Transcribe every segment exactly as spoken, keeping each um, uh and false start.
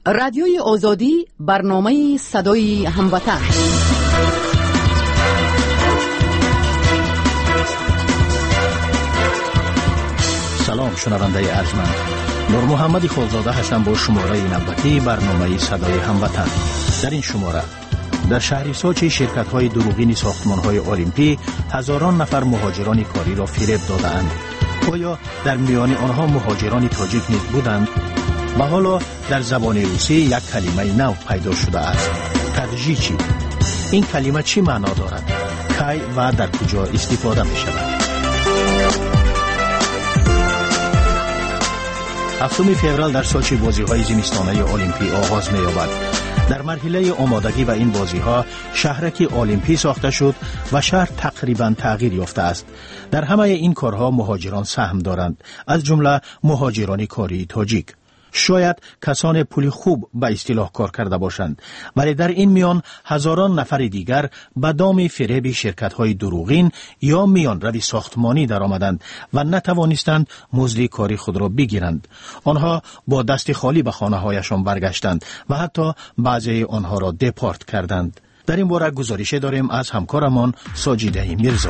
رادیوی آزادی، برنامه صدای هموطن. سلام شنونده ارجمند، نور محمد خالزاده هستم با شماره نوبتی برنامه صدای هموطن. در این شماره در شهر سوچی شرکت‌های دروغین ساختمان‌های المپی هزاران نفر مهاجران کاری را فریب دادند. آیا در میان آنها مهاجران تاجیک نیز بودند؟ و حالا در زبان روسی یک کلمه نو پیدا شده است. تدژیچی. این کلمه چی معنا دارد؟ کی و در کجا استفاده می شود؟ هفتم فوریه در سوچی بازی‌های زمستانه المپی آغاز می‌یابد. در مرحله آمادگی و این بازی‌ها شهرک المپی ساخته شد و شهر تقریباً تغییر یافته است. در همه این کارها مهاجران سهم دارند، از جمله مهاجران کاری تاجیک. شاید کسان پول خوب به اصطلاح کار کرده باشند، ولی در این میان هزاران نفر دیگر به دام فریب شرکت‌های دروغین یا میان روی ساختمانی در آمدند و نتوانستند مزد کاری خود را بگیرند. آنها با دست خالی به خانه‌هایشان برگشتند و حتی بعضی آنها را دپارت کردند. در این باره گزارش داریم از همکارمان ساجیده میرزا.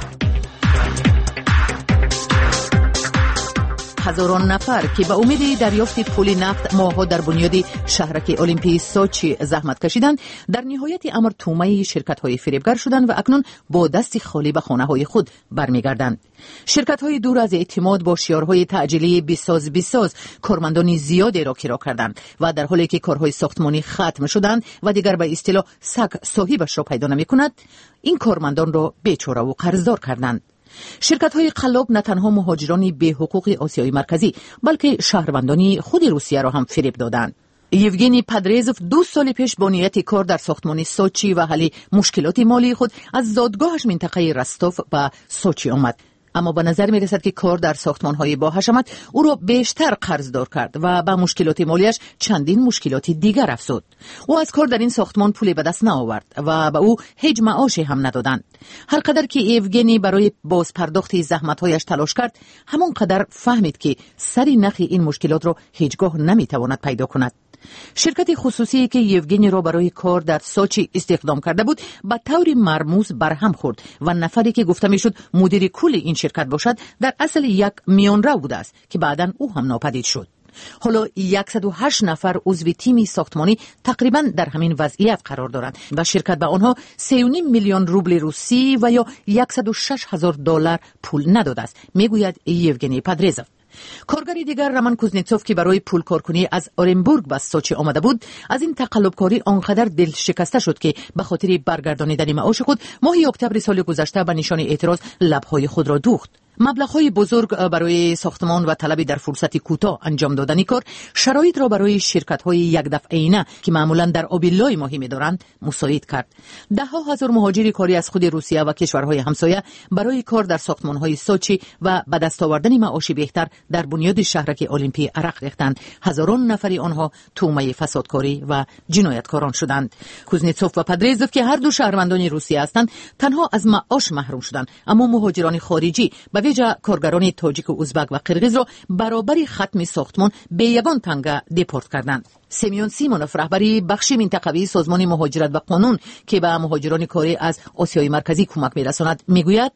هزاران نفر که به امید دریافت پول نقد ماه‌ها در بنیاد شهرک المپی سوچی زحمت کشیدند، در نهایت امر تومه شرکت‌های فریبگر شدند و اکنون با دست خالی به خانه‌های خود برمیگردند. شرکت‌های دور از اعتماد با شعارهای تعجیلی بیساز بیساز کارمندان زیادی را کرا کردند و در حالی که کارهای ساختمانی ختم شدند و دیگر به اصطلاح سگ صاحبش را پیدا نمی‌کند، این کارمندان را بیچاره و قرضدار کردند. شرکت‌های قلاب نه تنها مهاجران بی حقوق آسیای مرکزی بلکه شهروندان خود روسیه را هم فریب دادند. یوگنی پدریزوف دو سال پیش با نیت کار در ساختمان سوچی و حل مشکلات مالی خود از زادگاهش منطقه رستوف به سوچی آمد، اما به نظر می رسد که کار در ساختمان‌های با حشمت او را بیشتر قرضدار کرد و به مشکلات مالیش چندین مشکلات دیگر افزود. او از کار در این ساختمان پولی به دست نآورد و به او هیچ معاشی هم ندادند. هر قدر که ایوگنی برای بازپرداخت زحمت‌هایش تلاش کرد، همون قدر فهمید که سری نخ این مشکلات را هیچگاه نمی‌تواند پیدا کند. شرکت خصوصی که یوگنی را برای کار در سوچی استخدام کرده بود به طور مرموز برهم خورد و نفری که گفته میشد مدیر کل این شرکت باشد در اصل یک میانرو بوده است که بعداً او هم ناپدید شد. حالا صد و هشت نفر عضو تیم ساختمانی تقریباً در همین وضعیت قرار دارند و شرکت به آنها سه و نیم میلیون روبل روسی و یا صد و شش هزار دلار پول نداده است، میگوید یوگنی پدریزوف. کارگری دیگر رمان کوزنتسوف که برای پول کارکنی از اورنبورگ به سوچی آمده بود، از این تقلبکاری آنقدر دل شکسته شد که به خاطر برگردانیدن معاش خود ماه اکتبر سال گذشته به نشان اعتراض لب‌های خود را دوخت. مبلغ‌های بزرگ برای ساختمان و طلب در فرصت کوتاه انجام دادن کار شرایط را برای شرکت‌های یک دفعه‌ایه که معمولاً در آبیلای ماهی می‌دارند مساعد کرد. ده ها هزار مهاجر کاری از خود روسیه و کشورهای همسایه برای کار در ساختمان‌های سوچی و به دست آوردن معاشی بهتر در بنیاد شهرک المپی عرق ریختند. هزاران نفری آنها تومه فسادکاری و جنایتکاران شدند. کوزنتسوف و پدریزوف که هر دو شهروندان روسیه هستند، تنها از معاش محروم شدند، اما مهاجران خارجی به ویژه کارگران تاجیک و ازبک و قرغیز را برابر ختم ساختمان به یگان تنگه دپورت کردند. سیمیون سیمونوف رهبری بخش منطقوی سازمان مهاجرت و قانون که به مهاجران کاری از آسیای مرکزی کمک می‌رساند میگوید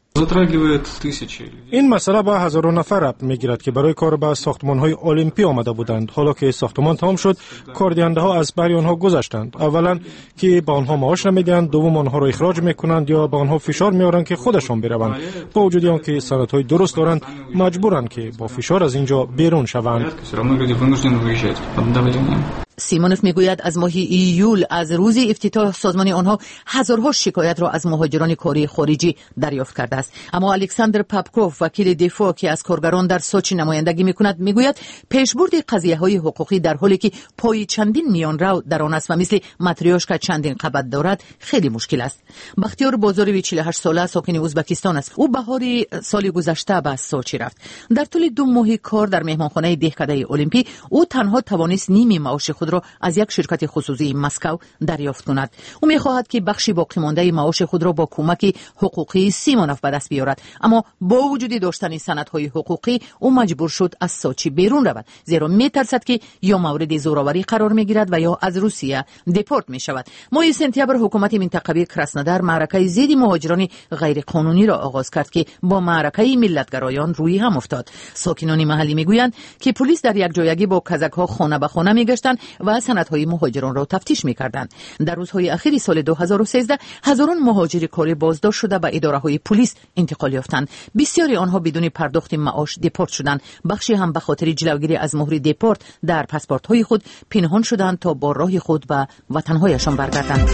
این مسئله به هزاران نفر ربط می‌گیرد که برای کار به ساختمان‌های المپی آمده بودند. حالا که ساختمان تمام شد، کاردهنده‌ها از بر آنها گذشتند. اولا که به آنها معاش نمیدهند، دوم آنها را اخراج می‌کنند یا به آنها فشار می‌آورند که خودشان بروند. با وجود آنکه سندهای درست دارند، مجبورند که با فشار از اینجا بیرون شوند. سیمونوف میگوید از ماه ایول از روز افتتاح سازمان آنها هزارها شکایت را از مهاجران کاری خارجی دریافت کرده است. اما الکساندر پاپکوف وکیل دفاع که از کارگران در سوچی نمایندگی میکند میگوید پیشبرد قضیه‌های حقوقی در حالی که پای چندین میانرو در آن است و مثل ماتریوشکا چندین قبط دارد خیلی مشکل است. بختیار بازاروی چهل و هشت ساله ساکن ازبکستان است. او بهار سال گذشته به سوچی رفت. در طول دو ماه کار در مهمانخانه دهکده المپی او تنها توانست نیم معاش خود خود را از یک شرکت خصوصی مسکو دریافت کند. او می‌خواهد که بخشی باقی مانده معاش خود را با کمک حقوقی سیمونوف به دست بیاورد، اما با وجود داشتن سندهای حقوقی او مجبور شد از سوچی بیرون رود، زیرا می‌ترسد که یا مورد زوراوری قرار می‌گیرد و یا از روسیه دپورت می‌شود. ماه سپتامبر حکومت منطقوی کراسنودار معرکه ضد مهاجران غیرقانونی را آغاز کرد که با معرکه ملتگرایان روی هم افتاد. ساکنان محلی میگویند که پلیس در یک جایگی با کزک‌ها خانه به خانه میگشتند و سندهای مهاجران را تفتیش میکردند. در روزهای اخیر سال دو هزار و سیزده هزاران مهاجر کاری بازداشت شده به اداره‌های پلیس انتقال یافتند. بسیاری آنها بدون پرداخت معاش دپورت شدند. بخشی هم به خاطر جلوگیری از مهر دپورت در پاسپورت‌های خود پنهان شدند تا با راه خود به وطن‌هایشان برگردند.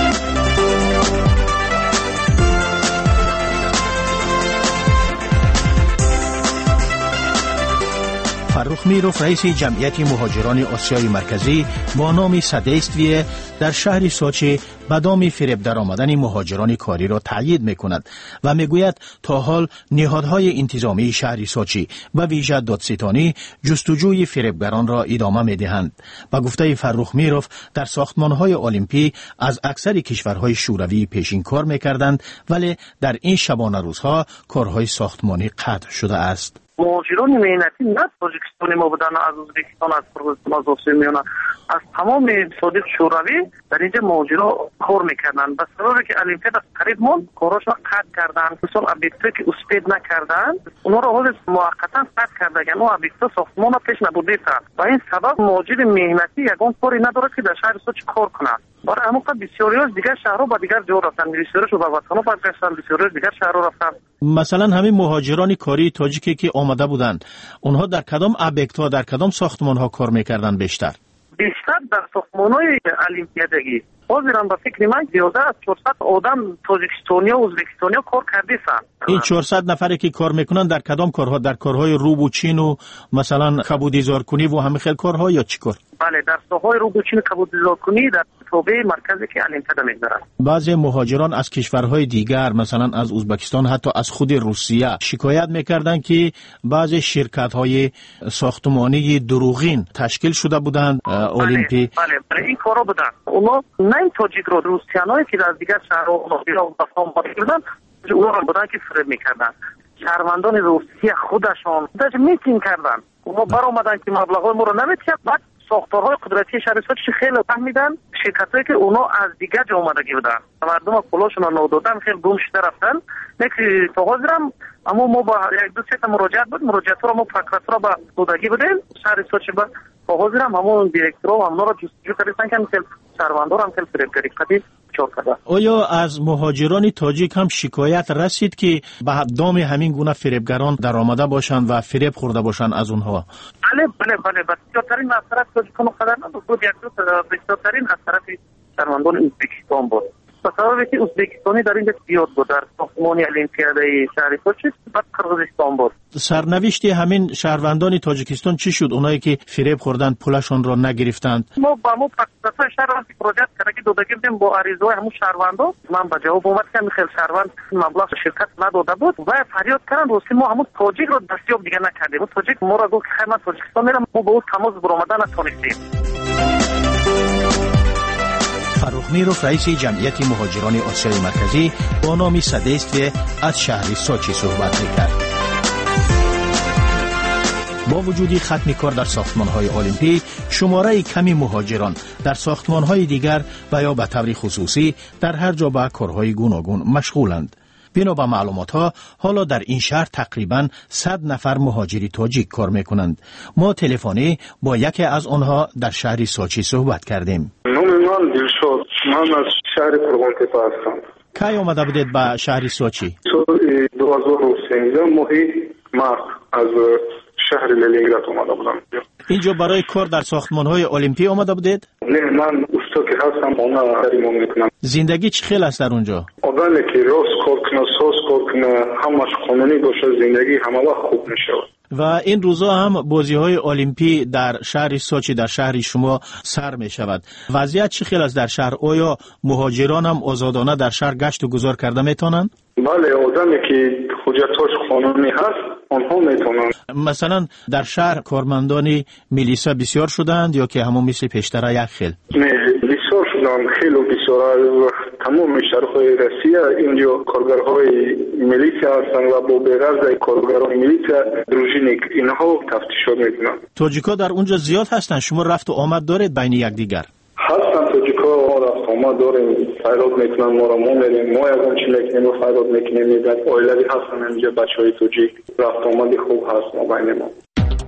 فرخ میروف رئیس جمعیت مهاجران آسیای مرکزی با نام سدیستویه در شهر سوچی به دام فریب در آمدن مهاجران کاری را تأیید میکند و میگوید تا حال نهادهای انتظامی شهر سوچی و ویژه دادستانی جستجوی فریبگران را ادامه میدهند. با گفته فرخ میروف در ساختمانهای المپی از اکثر کشورهای شوروی پیشین کار میکردند، ولی در این شبانه روزها کارهای ساختمانی قطع شده است. مهاجران مهنتی نه تاجیکستانی ما بودن، از ازبکستان، از قرغیزستان، از آسیا، از تمام صادق شوروی در اینجا مهاجران کار میکردن. به سببی که المپیاد قریب مون کاراشون قطع کردن، مثلا ابیکتا که اسپید نکردن اونا رو حاضر موقتا قطع کردن، یعنی ابیکتا ساختمان پیش نبوده تا و این سبب مهاجر مهنتی یگان کاری نداره که در شهر سوچ کار کنه. برای همون که بسیاری از دیگر شهرها با دیگر جا رفتن، بسیاریش به وطنها برگشتن، بسیاری از دیگر شهرها رفتن. مثلا همین مهاجران کاری تاجیکی که آمده بودند، اونها در کدام ابیکت‌ها، در کدام ساختمان‌ها کار میکردن بیشتر؟ بیشتر در ساختمان‌های المپیادگی. حاضرم به فکر من زیاده از چهارصد آدم تاجیکستانی و ازبکستانی کار کردیسن. این چهارصد نفری که کار میکنن در کدام کارها؟ در کارهای روب و چین و مثلا کبودیزار کنی و همه خیل کارها یا چی کار؟ بله، در ساحهای روب و چین کبودیزار کنی در توبه مرکزی که المپیاد میگذارن. بعضی مهاجران از کشورهای دیگر مثلا از ازبکستان حتی از خود روسیه شکایت میکردند که بعضی شرکت‌های ساختمانی دروغین تشکیل شده بودند المپی. بله بله, بله این کارا بودن. اونا نه این تاجیک رو روسیانایی که از دیگر شهرها و بفهم بودن، اونا هم بودن که فریب میکردن. شهروندان روسیه خودشان داشت میتین کردن. اونا برآمدن که مبلغای ما رو نمیتین، بعد ساختارهای قدرتی شهر سوچ خیلی فهمیدن شرکتایی که اونا از دیگر جا اومدگی بودن، مردم پولاشون رو نودادن، خیلی گم شده رفتن. نکی تو حاضرم اما ما با یک دو سه تا مراجعت بود، مراجعت رو ما پروکراتور با دودگی بودیم شهر سوچ با تو حاضرم همون دیرکتور و همون رو جستجو کردن که مثل شهروندان هم خیلی فریبکاری قدی چاپ کرده. آیا از مهاجران تاجیک هم شکایت رسید که به دام همین گونه فریبگران در آمده باشند و فریب خورده باشند از اونها؟ بله بله بله بسیارترین از طرف تاجیکان خبر بود، یک دو بسیارترین از طرف شهروندان ازبکستان بود. به سببی که ازبکستانی در اینجا زیاد بود در ساختمان المپیادی شهر سوچ، بعد قرغیزستان بود. سرنوشت همین شهروندان تاجیکستان چی شد؟ اونایی که فریب خوردن پولشون را نگرفتند. ما با مو پاکستان شهر را پروژه کردیم دو دادیم با عریضه همون شهروندان. من با جواب اومد که خیلی شهروند مبلغ شرکت نداده بود و فریاد کردن دوستی ما همون تاجیک رو دستیاب دیگه نکردیم. تاجیک ما را گفت که خیلی من تاجیکستان میرم، ما با اون تماس برآمدن نتونستیم. فرخ میروف رئیس جمعیت مهاجران آسیای مرکزی با نام سدیستویه از شهر سوچی صحبت میکرد. با وجود ختم کار در ساختمان‌های المپی، شماره کمی مهاجران در ساختمان‌های دیگر و یا به طور خصوصی در هر جا به کارهای گوناگون مشغولند. بنا به معلومات‌ها حالا در این شهر تقریباً صد نفر مهاجری تاجیک کار میکنند. ما تلفنی با یکی از آنها در شهر سوچی صحبت کردیم. نام من دلشاد، من از شهر قرغانتپه هستم. کی آمده بودید به شهر سوچی؟ سال دو هزار و سیزده ماهی مارس از شهر لنینگراد آمده بودم. اینجا برای کار در ساختمان‌های المپی آمده بودید؟ نه، من استا که هستم اونا کاری میکنم. زندگی چه خیلی است در اونجا؟ آدمی که راست کار کنه، ساز کار کنه، همش قانونی باشه، زندگی همه وقت خوب میشه. و این روزا هم بازی‌های المپی در شهر سوچی در شهر شما سر می شود. وضعیت چه خیلی است در شهر؟ آیا مهاجران هم آزادانه در شهر گشت و گذار کرده میتونند؟ بله، آدمی که حجتاش قانونی هست آنها میتونند. مثلا در شهر کارمندان میلیسا بسیار شدند یا که همون مثل پیشتر یک خیل؟ نه بسیار شدند، خیلی بسیار. از تمام شهرهای روسیه اینجا کارگرهای میلیسا هستند و با بغرض کارگران میلیسا دروژینیک اینها تفتیشات میکنند. تاجیکا در اونجا زیاد هستند. شما رفت و آمد دارید بین یکدیگر؟ هستند تاجیکا، ما رفت آمد داریم، فریاد میکنن، ما را ما میریم، ما یکم چی میکنیم و فریاد میکنیم. در اویلوی هستن اینجا بچهای تاجیک، رفت آمدی خوب هست ما بین ما.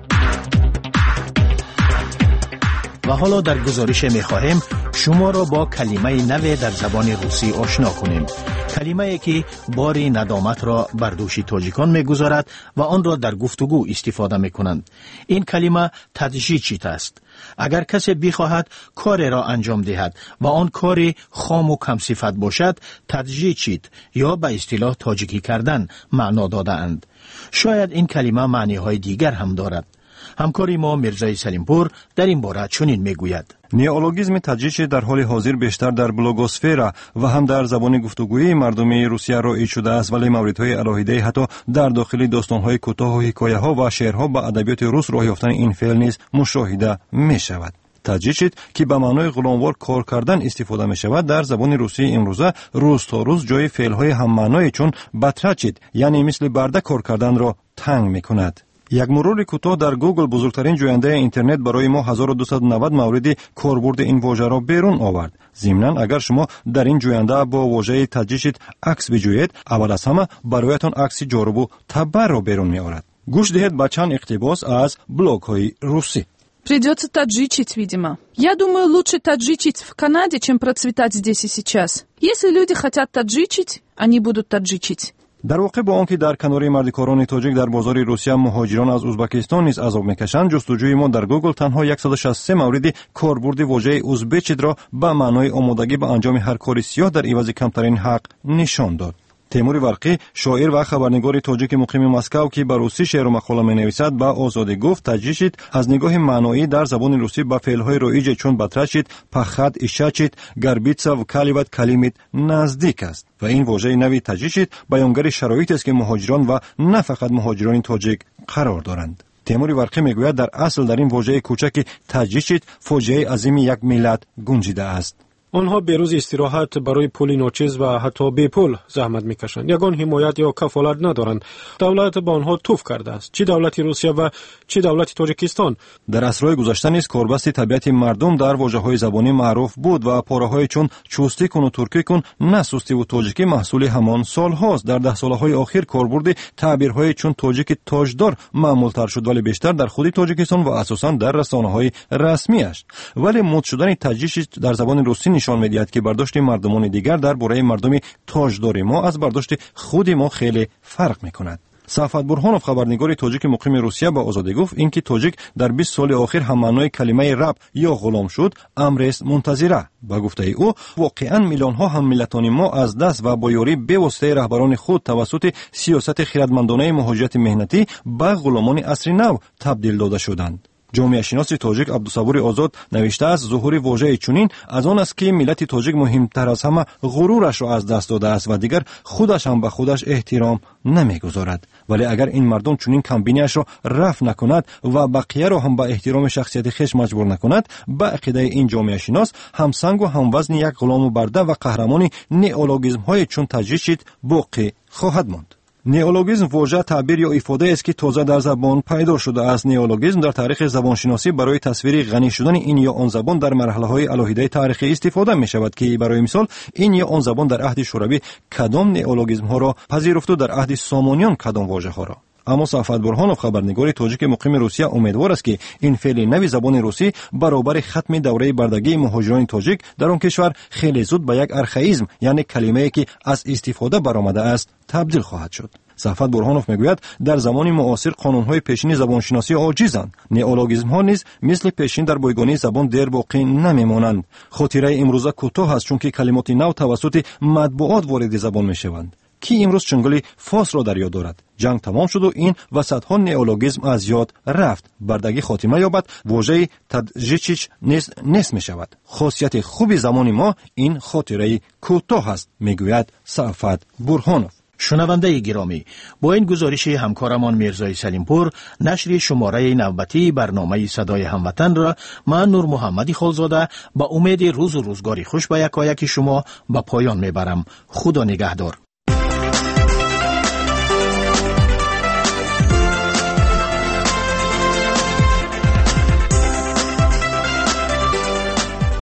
و حالا در گزارش می‌خواهیم شما را با کلمه نو در زبان روسی آشنا کنیم. کلمه‌ای که باری ندامت را بر دوش تاجیکان می‌گذارد و آن را در گفتگو استفاده می‌کنند. این کلمه تدژیچیت است. اگر کسی بخواهد کاری را انجام دهد و آن کاری خام و کم صفت باشد، تدژیچیت یا به اصطلاح تاجیکی کردن معنا داده‌اند. شاید این کلمه معنی‌های دیگر هم دارد. همکاری ما میرزای سلیمپور در این باره چنین میگوید: نئولوگیسم تاجیچی در حال حاضر بیشتر در بلوگوسفر و هم در زبان گفتگویی مردمی روسیه رایج شده است، ولی موردهای الهیده حتی در داخل داستان‌های کوتاه و حکایه‌ها و شعرها با ادبیات روس راه یافتن این فعل نیز مشاهده می‌شود. تاجیچیت که به معنای غلاموار کار کردن استفاده می شود، در زبان روسی امروزه روز تا روز جای فعل‌های هم معنای چون باتراچیت یعنی مثل برده کار کردن را تنگ می کند. یک مرور کوتاه در گوگل بزرگترین جوینده اینترنت برای ما هزار و دویست و نود مورد کاربرد این واژه را بیرون آورد. ضمناً اگر شما در این جوینده با واژه تاجیچیت عکس بجویید، اول از همه برایتان عکس جالب و تبر را بیرون می آورد. گوش دهید با چند اقتباس از блог های روسی. Придется таджичить, видимо. Я думаю, лучше таджичить в Канаде, чем процветать здесь и сейчас. Если люди хотят таджичить, они будут таджичить. در واقع با آنکه در کنار مردکاران تاجیک در بازار روسیه مهاجران از ازبکستان نیز عذاب میکشند، جستجوی ما در گوگل تنها صد و شصت و سه مورد کاربرد واژه ازبچیت را به معنای آمادگی به انجام هر کاری سیاه در عوض کمترین حق نشان داد. تیمور ورقی، شاعر و خبرنگار تاجیک مقیم مسکو که به روسی شعر و مقاله می‌نویسد، با آزادی گفت تاجیچیت از نگاه معنایی در زبان روسی به فعل‌های رایج چون باتراچیت، پخد، ایشاچیت، گربیتسا و کالیوات کلیمیت نزدیک است و این واژه نوی تاجیچیت بیانگر شرایطی است که مهاجران و نه فقط مهاجران تاجیک قرار دارند. تیمور ورقی میگوید در اصل در این واژه کوچک تاجیچیت فاجعه عظیم یک ملت گنجیده است. آنها به روز استراحت برای پول ناچیز و حتی بی پول زحمت میکشند. یگان حمایت یا کفالت ندارند. دولت با آنها توف کرده است. چه دولت روسیه و چه دولت تاجیکستان. در عصرهای گذشته نیز کاربست طبیعت مردم در واژه‌های زبانی معروف بود و پاره‌های چون چوستی کن و ترکی کن، نه سوستی و تاجیکی محصول همان سال‌هاست. در ده سال‌های اخیر کاربرد تعبیرهای چون تاجیک تاجدار معمول‌تر شد، ولی بیشتر در خود تاجیکستان و اساساً در رسانه‌های رسمی‌اش. ولی مد شدن تاجیچیت در زبان روسی نشان می‌دهد که برداشت مردمان دیگر درباره مردم تاجدار ما از برداشت خود ما خیلی فرق می‌کند. صفوت برهانوف، خبرنگار تاجیک مقیم روسیه، با آزادی گفت اینکه تاجیک در بیست سال اخیر هم معنای کلمه رب یا غلام شد، امر است منتظره. با گفته او واقعا میلیون ها هم ملتان ما از دست و با یاری به واسطه رهبران خود توسط سیاست خردمندانه مهاجرت مهنتی به غلامان عصر نو تبدیل داده شدند. جامعه شناس تاجیک عبدالصبور آزاد نوشته است ظهور واژه چنین از آن است که ملت تاجیک مهمتر از همه غرورش را از دست داده است و دیگر خودش هم به خودش احترام نمیگذارد. ولی اگر این مردم چنین کمبینیش را رفع نکند و بقیه را هم به احترام شخصیت خویش مجبور نکند، به عقیده این جامعه شناس همسنگ و هموزن یک غلام و برده و قهرمان نئولوگیسم های چون تاجیچیت باقی خواهد ماند. نئولوگیسم واژه تعبیر یا ifade است که تازه در زبان پیدا شده است. نئولوگیسم در تاریخ زبانشناسی برای تصویر غنی شدن این یا آن زبان در مرحله‌های الهیده تاریخی استفاده می شود که برای مثال این یا آن زبان در عهد شوروی کدام نئولوگیسم ها را پذیرفت و در عهد سامانیان کدام واژه ها را. اما صفوت برهانوف، خبرنگار تاجیک مقیم روسیه، امیدوار است که این فعل نوی زبان روسی برابر ختم دوره بردگی مهاجران تاجیک در آن کشور خیلی زود به یک ارخائیسم یعنی کلمه‌ای که از استفاده برآمده است تبدیل خواهد شد. صفوت برهانوف میگوید در زمان معاصر قانون‌های پیشین زبانشناسی عاجزند. نئولوگیسم‌ها نیز مثل پیشین در بایگانی زبان دیر باقی نمیمانند. خاطره امروزه کوتاه است چون که کلمات نو توسط مطبوعات وارد زبان میشوند. کی امروز چنگلی فاس را در یاد دارد؟ جنگ تمام شد و این وسط‌ها نئولوگیسم از یاد رفت. بردگی خاتمه یابد، واژه تاجیچیچ نیز نیست می شود. خاصیت خوبی زمان ما این خاطره کوتاه است، میگوید صفوت برهانوف. شنونده گرامی، با این گزارش همکارمان میرزای سلیمپور نشر شماره نوبتی برنامه صدای هموطن را من نور محمدی خالزاده با امید روز و روزگاری خوش به یکایک شما به پایان میبرم. خدا نگهدار.